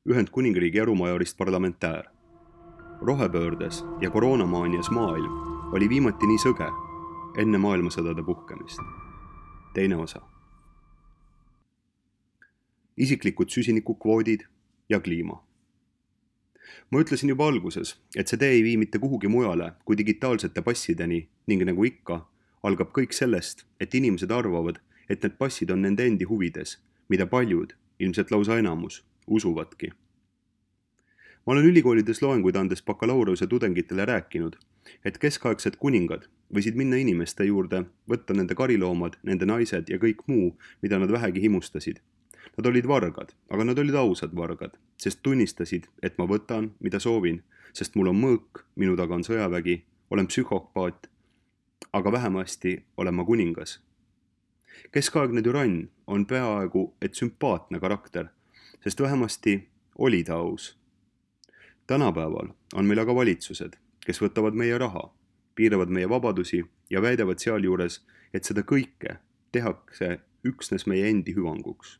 Ühendkuningriigi erumajorist parlamentäär. Rohepöördes ja koroonamaanias maailm oli viimati nii sõge enne maailmasõdade puhkemist. Teine osa. Isiklikud süsinikukvoodid ja kliima. Ma ütlesin juba alguses, et see tee ei vii mitte kuhugi mujale kui digitaalsete passideni ning nagu ikka, algab kõik sellest, et inimesed arvavad, et need passid on nende endi huvides, mida paljud, ilmselt lausa enamus, usuvadki. Ma olen ülikoolides loenguid andes bakalaureuse tudengitele rääkinud, et keskaegsed kuningad võisid minna inimeste juurde, võtta nende kariloomad, nende naised ja kõik muu, mida nad vähegi himustasid. Nad olid vargad, aga nad olid ausad vargad, sest tunnistasid, et ma võtan, mida soovin, sest mul on mõõk, minu taga on sõjavägi, olen psühhopaat, aga vähemasti olen ma kuningas. Keskaegne türann on peaaegu et sümpaatne karakter, sest vähemasti oli ta aus. Tänapäeval on meil aga valitsused, kes võtavad meie raha, piiravad meie vabadusi ja väidavad sealjuures, et seda kõike tehakse üksnes meie endi hüvanguks.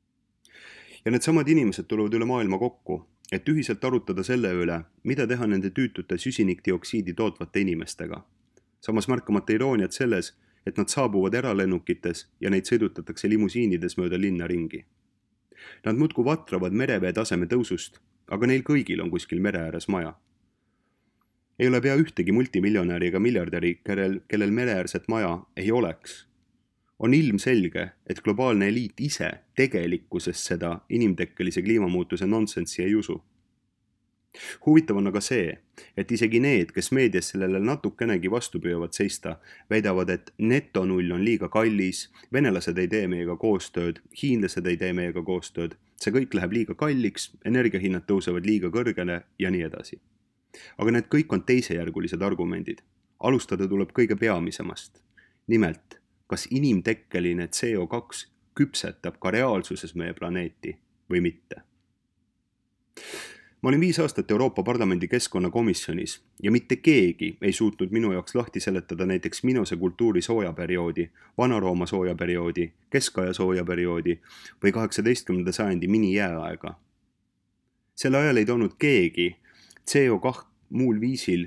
Ja need samad inimesed tulevad üle maailma kokku, et ühiselt arutada selle üle, mida teha nende tüütute süsinikdioksiidi tootvate inimestega. Samas märkamata irooniat selles, et nad saabuvad eralennukites ja neid sõidutatakse limusiinides mööda linna ringi. Nad muudkui vatravad merevee taseme tõusust, aga neil kõigil on kuskil mere ääres maja. Ei ole pea ühtegi multimiljonäri ega miljardäri, kellel mereäärset maja ei oleks. On ilmselge, et globaalne eliit ise tegelikkuses seda inimtekkelise kliimamuutuse nonsensi ei usu. Huvitav on aga see, et isegi need, kes meedias sellele natukenegi vastu püüavad seista, väidavad, et netonull on liiga kallis, venelased ei tee meiega koostööd, hiinlased ei tee meiega koostööd, see kõik läheb liiga kalliks, energiahinnad tõusevad liiga kõrgele ja nii edasi. Aga need kõik on teisejärgulised argumendid. Alustada tuleb kõige peamisemast. Nimelt, kas inimtekkeline CO2 küpsetab ka reaalsuses meie planeeti või mitte? Ma olin 5 aastat Euroopa Parlamendi keskkonnakomisjonis ja mitte keegi ei suutnud minu jaoks lahti seletada näiteks Minose kultuuri soojaperioodi, Vana-Rooma soojaperioodi, keskaja soojaperioodi või 18. sajandi minijääaega. Selle ajal ei toonud keegi CO2 muul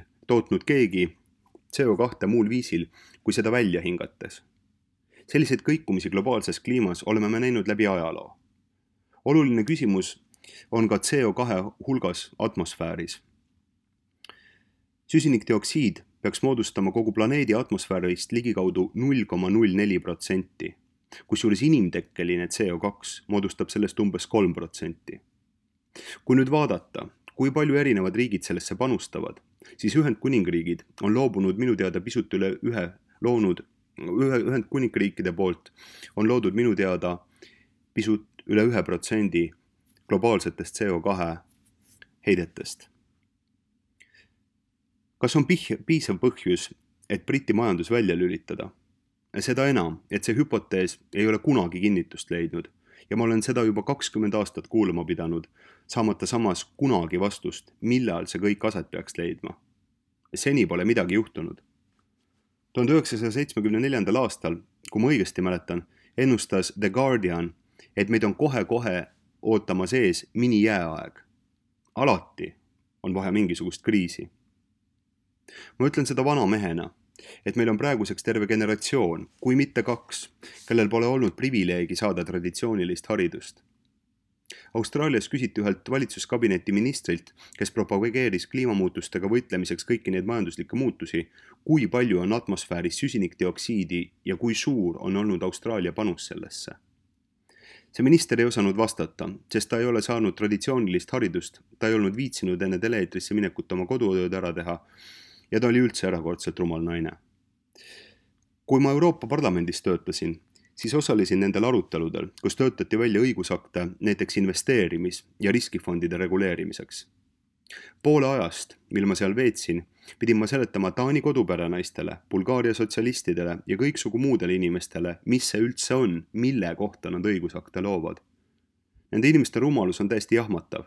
viisil, kui seda välja hingates. Selliseid kõikumisi globaalses kliimas oleme me näinud läbi ajaloo. Oluline küsimus on ka CO2 hulgas atmosfääris. Süsinikdioksiid peaks moodustama kogu planeedi atmosfäärist ligikaudu 0,04%, kusjuures inimtekkeline CO2 moodustab sellest umbes 3%. Kui nüüd vaadata, kui palju erinevad riigid sellesse panustavad, siis Ühendkuningriigid on loobunud minu teada pisut üle Ühendkuningriikide poolt on loodud minu teada pisut üle 1% globaalsetest CO2 heidetest. Kas on piisav põhjus, et Briti majandus välja lülitada? Seda enam, et see hüpotees ei ole kunagi kinnitust leidnud ja ma olen seda juba 20 aastat kuulama pidanud, saamata samas kunagi vastust, millal see kõik aset peaks leidma. Seni pole midagi juhtunud. 1974. aastal, kui ma õigesti mäletan, ennustas The Guardian, et meid on kohe-kohe ootamas ees minijääaeg. Alati on vaja mingisugust kriisi. Ma ütlen seda vana mehena, et meil on praeguseks terve generatsioon, kui mitte 2, kellel pole olnud privileegi saada traditsioonilist haridust. Austraalias küsiti ühelt valitsuskabineti ministrilt, kes propageeris kliimamuutustega võitlemiseks kõiki neid majanduslikke muutusi, kui palju on atmosfääris süsinikdioksiidi ja kui suur on olnud Austraalia panus sellesse. See minister ei osanud vastata, sest ta ei ole saanud traditsioonilist haridust, ta ei olnud viitsinud enne teleetrisse minekut oma kodutööd ära teha ja ta oli üldse erakordselt rumal naine. Kui ma Euroopa Parlamendis töötasin, siis osalesin nendel aruteludel, kus töötati välja õigusakte näiteks investeerimis- ja riskifondide reguleerimiseks. Poole ajast, mil ma seal veetsin, pidin ma seletama Taani koduperenaistele, Bulgaaria sotsialistidele ja kõiksugu muudele inimestele, mis see üldse on, mille kohta nad õigusakte loovad. Nende inimeste rumalus on täiesti jahmatav.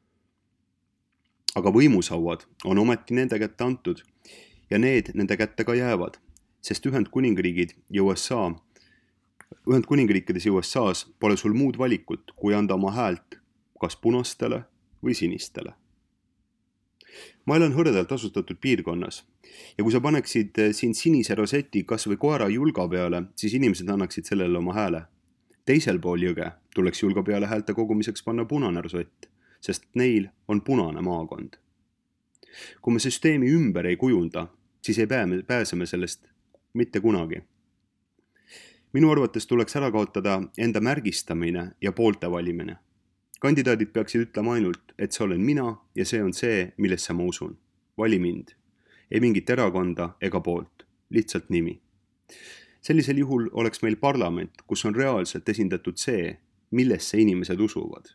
Aga võimusauad on ometi nende kätte antud ja need nende kätte ka jäävad, sest Ühendkuningriikides ja USA's pole sul muud valikut, kui anda oma häält kas punastele või sinistele. Ma elan hõredalt asustatud piirkonnas ja kui sa paneksid siin sinise roseti kas või koera julga peale, siis inimesed annaksid sellele oma hääle. Teisel pool jõge tuleks julga peale häälte kogumiseks panna punane rosett, sest neil on punane maakond. Kui me süsteemi ümber ei kujunda, siis ei pääseme sellest mitte kunagi. Minu arvates tuleks ära kaotada enda märgistamine ja poolte valimine. Kandidaadid peaksid ütlema ainult, et see olen mina ja see on see, millesse ma usun. Vali mind. Ei mingit erakonda ega poolt. Lihtsalt nimi. Sellisel juhul oleks meil parlament, kus on reaalselt esindatud see, millesse inimesed usuvad.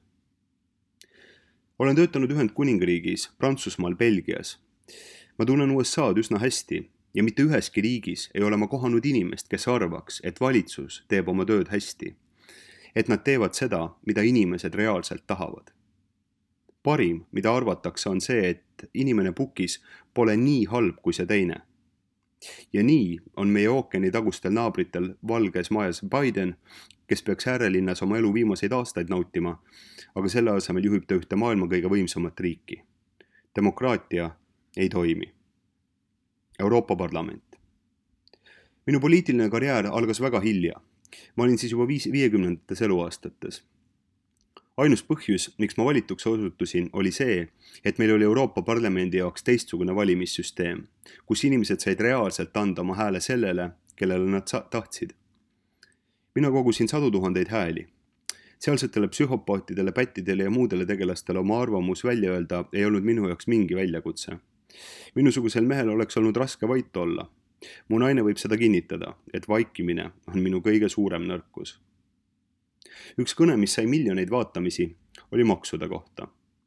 Olen töötanud Ühendkuningriigis, Prantsusmaal, Belgias. Ma tunnen USA'd üsna hästi ja mitte üheski riigis ei ole ma kohanud inimest, kes arvaks, et valitsus teeb oma tööd hästi. Et nad teevad seda, mida inimesed reaalselt tahavad. Parim, mida arvatakse, on see, et inimene pukis pole nii halb kui see teine. Ja nii on meie ookeani tagustel naabritel valges majas Biden, kes peaks äärelinnas oma elu viimaseid aastaid nautima, aga selle asemel juhib ta ühte maailma kõige võimsamat riiki. Demokraatia ei toimi. Euroopa Parlament. Minu poliitiline karjäär algas väga hilja. Ma olin siis juba 50. eluaastates. Ainus põhjus, miks ma valituks osutusin, oli see, et meil oli Euroopa Parlamendi jaoks teistsugune valimissüsteem, kus inimesed said reaalselt anda oma hääle sellele, kellele nad tahtsid. Mina kogusin 100 000 hääli. Sealsetele psühhopaatidele, pättidele ja muudele tegelastele oma arvamus välja öelda ei olnud minu jaoks mingi väljakutse. Minusugusel mehel oleks olnud raske vait olla. Mu naine võib seda kinnitada, et vaikimine on minu kõige suurem nõrkus. Üks kõne, mis sai miljoneid vaatamisi, oli maksude kohta.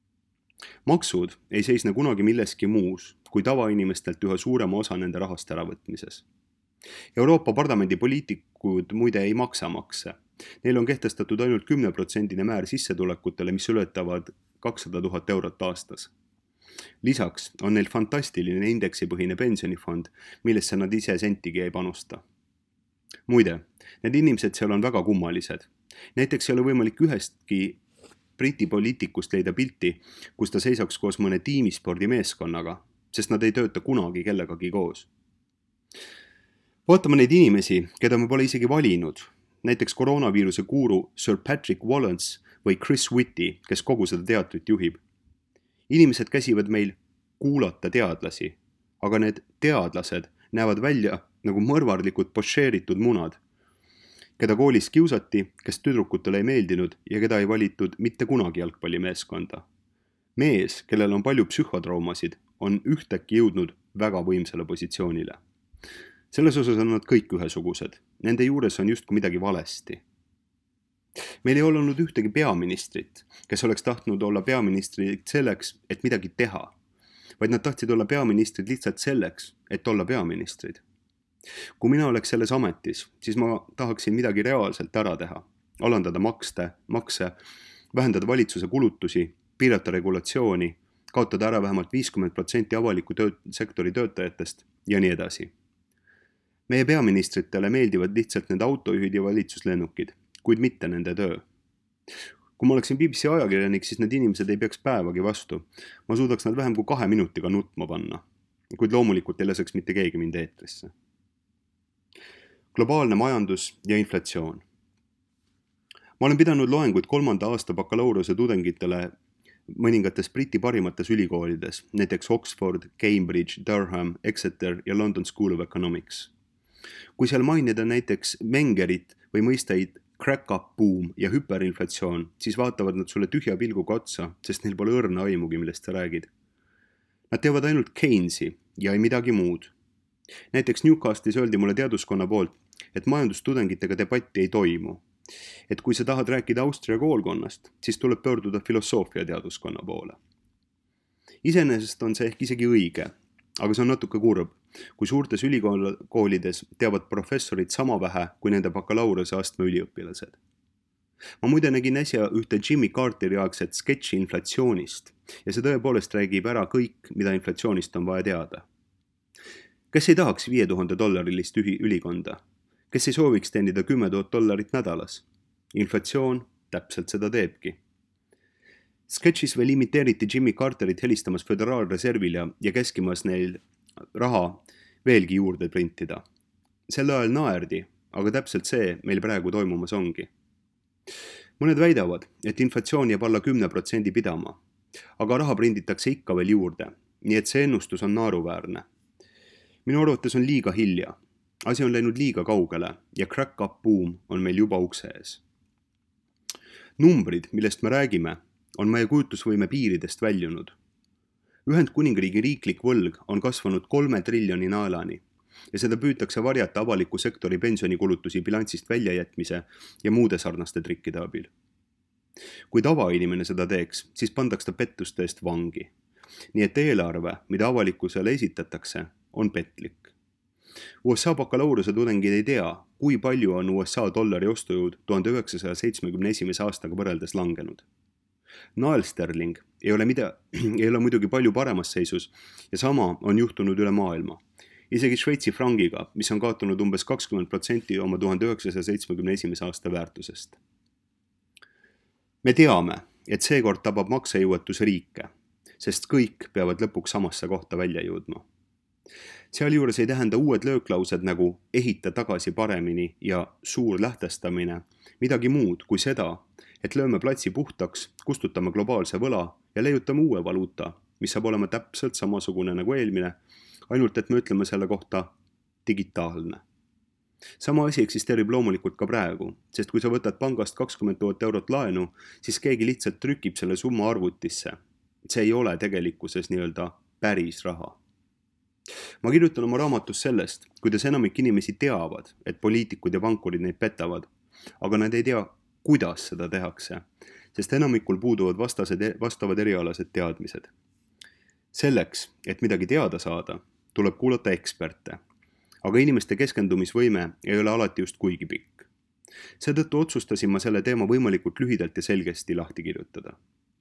Maksud ei seisne kunagi milleski muus, kui tavainimestelt üha suurema osa nende rahast äravõtmises. Euroopa Parlamendi poliitikud muide ei maksa makse. Neil on kehtestatud ainult 10% määr sissetulekutele, mis ületavad 200 000 eurot aastas. Lisaks on neil fantastiline indeksipõhine pensionifond, millesse nad ise sentigi ei panusta. Muide, need inimesed seal on väga kummalised. Näiteks ei ole võimalik ühestki Briti poliitikust leida pilti, kus ta seisaks koos mõne tiimispordimeeskonnaga, sest nad ei tööta kunagi kellegagi koos. Vaatame neid inimesi, keda me pole isegi valinud, näiteks koroonaviiruse guru Sir Patrick Wallace või Chris Whitty, kes kogu seda teatrit juhib. Inimesed käsivad meil kuulata teadlasi, aga need teadlased näevad välja nagu mõrvarlikud pošeeritud munad, keda koolis kiusati, kes tüdrukutele ei meeldinud ja keda ei valitud mitte kunagi jalgpallimeeskonda. Mees, kellel on palju psühhotraumasid, on ühtäkki jõudnud väga võimsale positsioonile. Selles osas on nad kõik ühesugused. Nende juures on justkui midagi valesti. Meil ei olnud ühtegi peaministrit, kes oleks tahtnud olla peaministrid selleks, et midagi teha, vaid nad tahtsid olla peaministrid lihtsalt selleks, et olla peaministrid. Kui mina oleks selles ametis, siis ma tahaksin midagi reaalselt ära teha, alandada makse, vähendada valitsuse kulutusi, piirata regulatsiooni, kaotada ära vähemalt 50% avaliku sektori töötajatest ja nii edasi. Meie peaministritele meeldivad lihtsalt need autojuhid ja valitsuslennukid, kuid mitte nende töö. Kui ma oleksin BBC ajakirjanik, siis need inimesed ei peaks päevagi vastu. Ma suudaks nad vähem kui 2 minutiga nutma panna, kuid loomulikult ei laseks mitte keegi mind eetrisse. Globaalne majandus ja inflatsioon. Ma olen pidanud loenguid 3. aasta bakalaureuse tudengitele mõningates Briti parimates ülikoolides, näiteks Oxford, Cambridge, Durham, Exeter ja London School of Economics. Kui seal mainida näiteks Mengerit või mõisteid crack-up boom ja hüperinflatsioon, siis vaatavad nad sulle tühja pilguga otsa, sest neil pole õrna aimugi, millest sa räägid. Nad teavad ainult Keynesi ja ei midagi muud. Näiteks Newcastle'is öeldi mulle teaduskonna poolt, et majandustudengitega debatti ei toimu. Et kui sa tahad rääkida Austria koolkonnast, siis tuleb pöörduda filosoofia teaduskonna poole. Iseenesest on see ehk isegi õige, aga see on natuke kurb, kui suurtes ülikoolides teavad professorid sama vähe kui nende bakalaureuse astme üliõpilased. Ma muide nägin äsja ühte Jimmy Carteri aegset sketši inflatsioonist ja see tõepoolest räägib ära kõik, mida inflatsioonist on vaja teada. Kes ei tahaks $5000 ülikonda? Kes ei sooviks teenida $10,000 nädalas? Inflatsioon täpselt seda teebki. Sketchis veel imiteeriti Jimmy Carterit helistamas Föderaalreservile ja käskimas neil raha veelgi juurde printida. Sel ajal naerdi, aga täpselt see meil praegu toimumas ongi. Mõned väidavad, et inflatsioon jääb alla 10% pidama, aga raha prinditakse ikka veel juurde, nii et see ennustus on naeruväärne. Minu arvates on liiga hilja. Asi on läinud liiga kaugele ja crack-up boom on meil juba ukse ees. Numbrid, millest me räägime, on meie kujutlusvõime piiridest väljunud. Ühendkuningriigi riiklik võlg on kasvanud 3 triljoni naelani ja seda püütakse varjata avaliku sektori pensionikulutusi bilansist väljajätmise ja muude sarnaste trikkide abil. Kui tavainimene seda teeks, siis pandaks ta pettuste eest vangi. Nii et eelarve, mida avalikkusele esitatakse, on petlik. USA bakalaureuse tudengid ei tea, kui palju on USA dollari ostujõud 1971. aastaga võrreldes langenud. Naelsterling ei ole muidugi palju paremas seisus ja sama on juhtunud üle maailma. Isegi Šveitsi frangiga, mis on kaotanud umbes 20% oma 1971. aasta väärtusest. Me teame, et seekord tabab maksejõuetus riike, sest kõik peavad lõpuks samasse kohta välja jõudma. Sealjuures ei tähenda uued lööklaused nagu ehita tagasi paremini ja suur lähtestamine midagi muud kui seda, et lööme platsi puhtaks, kustutame globaalse võla ja leiutame uue valuuta, mis saab olema täpselt samasugune nagu eelmine, ainult et me ütleme selle kohta digitaalne. Sama asi eksisteerib loomulikult ka praegu, sest kui sa võtad pangast 20 000 eurot laenu, siis keegi lihtsalt trükib selle summa arvutisse. See ei ole tegelikkuses nii-öelda päris raha. Ma kirjutan oma raamatus sellest, kuidas enamik inimesi teavad, et poliitikud ja pankurid neid petavad, aga nad ei tea, kuidas seda tehakse, sest enamikul puuduvad vastavad erialased teadmised. Selleks, et midagi teada saada, tuleb kuulata eksperte, aga inimeste keskendumisvõime ei ole alati just kuigi pikk. Seetõttu otsustasin ma selle teema võimalikult lühidalt ja selgesti lahti kirjutada.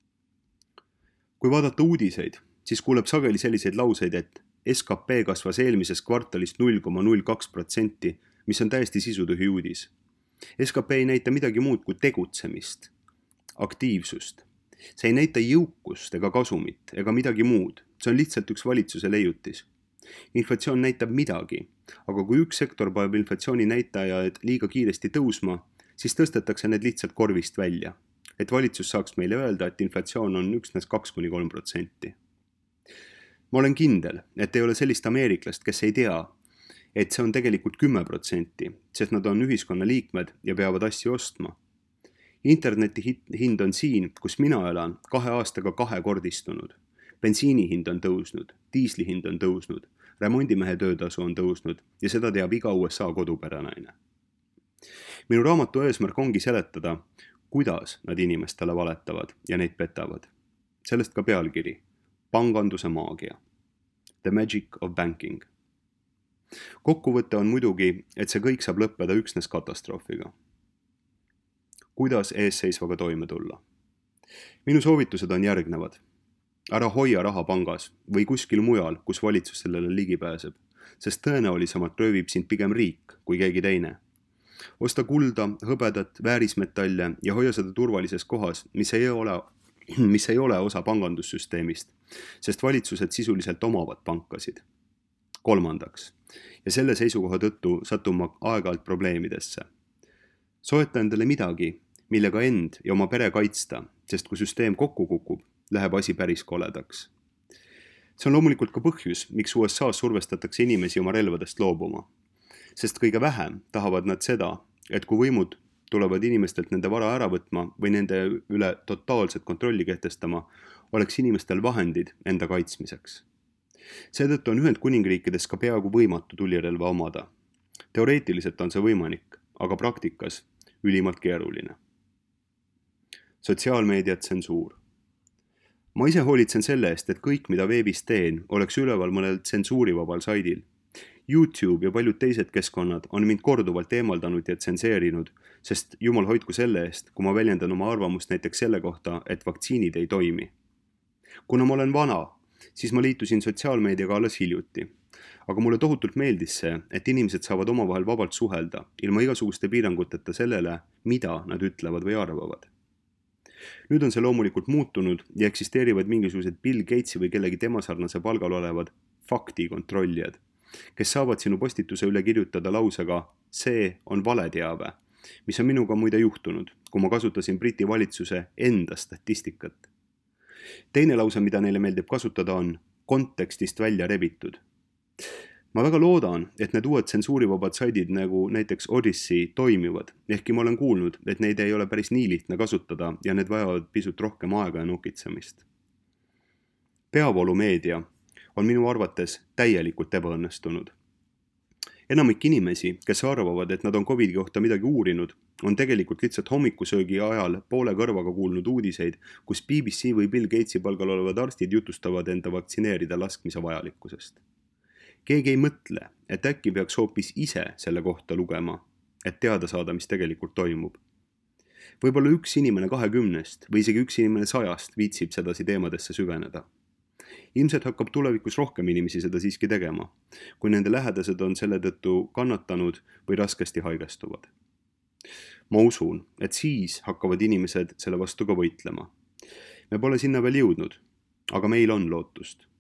Kui vaadata uudiseid, siis kuuleb sageli selliseid lauseid, et SKP kasvas eelmises kvartalist 0,02%, mis on täiesti sisutühi uudis. SKP ei näita midagi muud kui tegutsemist, aktiivsust. See ei näita jõukust ega kasumit ega midagi muud. See on lihtsalt üks valitsuse leiutis. Inflatsioon näitab midagi, aga kui üks sektor paneb inflatsiooni näitajaid liiga kiiresti tõusma, siis tõstetakse need lihtsalt korvist välja, et valitsus saaks meile öelda, et inflatsioon on üksnes 2–3%. Ma olen kindel, et ei ole sellist ameeriklast, kes ei tea, et see on tegelikult 10%, sest nad on ühiskonna liikmed ja peavad asju ostma. Interneti hind on siin, kus mina elan, 2 aastaga 2-kordistunud. Bensiini hind on tõusnud, diisli hind on tõusnud, remondimehe töötasu on tõusnud ja seda teab iga USA koduperenaine. Minu raamatu eesmärk ongi seletada, kuidas nad inimestele valetavad ja neid petavad. Sellest ka pealkiri, panganduse maagia. The Magic of Banking. Kokkuvõte on muidugi, et see kõik saab lõppeda üksnes katastroofiga. Kuidas eesseisvaga toime tulla? Minu soovitused on järgnevad. Ära hoia raha pangas või kuskil mujal, kus valitsus sellele ligi pääseb, sest tõenäolisemalt röövib sind pigem riik kui keegi teine. Osta kulda, hõbedat, väärismetalle ja hoia seda turvalises kohas, mis ei ole osa pangandussüsteemist, sest valitsused sisuliselt omavad pankasid. 3. Ja selle seisukoha tõttu satuma aeg-ajalt probleemidesse. Soeta endale midagi, millega end ja oma pere kaitsta, sest kui süsteem kokku kukub, läheb asi päris koledaks. See on loomulikult ka põhjus, miks USA survestatakse inimesi oma relvadest loobuma. Sest kõige vähem tahavad nad seda, et kui võimud tulevad inimestelt nende vara ära võtma või nende üle totaalset kontrolli kehtestama, oleks inimestel vahendid enda kaitsmiseks. Seetõttu on Ühendkuningriikides ka peaaegu võimatu tulirelva omada. Teoreetiliselt on see võimalik, aga praktikas ülimalt keeruline. Sotsiaalmeedia tsensuur. Ma ise hoolitsen selle eest, et kõik, mida veebis teen, oleks üleval mõnel tsensuurivabal saidil. YouTube ja paljud teised keskkonnad on mind korduvalt eemaldanud ja tsenseerinud, sest jumal hoidku selle eest, kui ma väljendan oma arvamust näiteks selle kohta, et vaktsiinid ei toimi. Kuna ma olen vana, siis ma liitusin sotsiaalmeediaga alles hiljuti. Aga mulle tohutult meeldis see, et inimesed saavad omavahel vabalt suhelda, ilma igasuguste piiranguteta sellele, mida nad ütlevad või arvavad. Nüüd on see loomulikult muutunud ja eksisteerivad mingisugused Bill Gatesi või kellegi tema sarnase palgal olevad faktikontrollijad, kes saavad sinu postituse üle kirjutada lausega "See on valeteave", mis on minuga muide juhtunud, kui ma kasutasin Briti valitsuse enda statistikat. Teine lause, mida neile meeldib kasutada, on kontekstist välja rebitud. Ma väga loodan, et need uued tsensuurivabad saidid nagu näiteks Odyssey toimivad, ehkki ma olen kuulnud, et neid ei ole päris nii lihtne kasutada ja need vajavad pisut rohkem aega ja nokitsemist. Peavoolumeedia on minu arvates täielikult ebaõnnestunud. Enamik inimesi, kes arvavad, et nad on COVIDi kohta midagi uurinud, on tegelikult lihtsalt hommikusöögi ajal poole kõrvaga kuulnud uudiseid, kus BBC või Bill Gatesi palgal olevad arstid jutustavad enda vaktsineerida laskmise vajalikkusest. Keegi ei mõtle, et äkki peaks hoopis ise selle kohta lugema, et teada saada, mis tegelikult toimub. Võib-olla üks inimene 20 või isegi üks inimene 100 viitsib sedasi teemadesse süveneda. Ilmselt hakkab tulevikus rohkem inimesi seda siiski tegema, kui nende lähedased on selle tõttu kannatanud või raskesti haigestuvad. Ma usun, et siis hakkavad inimesed selle vastu ka võitlema. Me pole sinna veel jõudnud, aga meil on lootust.